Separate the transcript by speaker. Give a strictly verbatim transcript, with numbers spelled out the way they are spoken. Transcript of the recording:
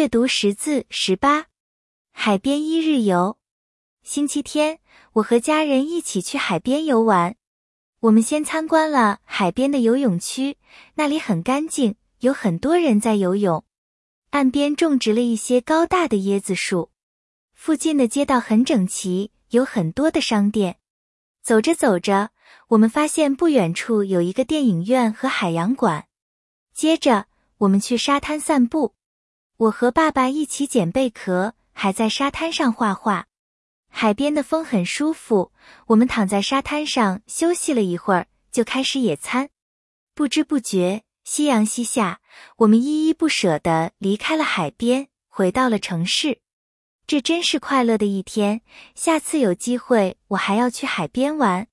Speaker 1: 阅读识字十八，海边一日游。星期天，我和家人一起去海边游玩。我们先参观了海边的游泳区，那里很干净，有很多人在游泳。岸边种植了一些高大的椰子树。附近的街道很整齐，有很多的商店。走着走着，我们发现不远处有一个电影院和海洋馆。接着，我们去沙滩散步。我和爸爸一起捡贝壳，还在沙滩上画画。海边的风很舒服，我们躺在沙滩上休息了一会儿，就开始野餐。不知不觉，夕阳西下，我们依依不舍地离开了海边，回到了城市。这真是快乐的一天，下次有机会我还要去海边玩。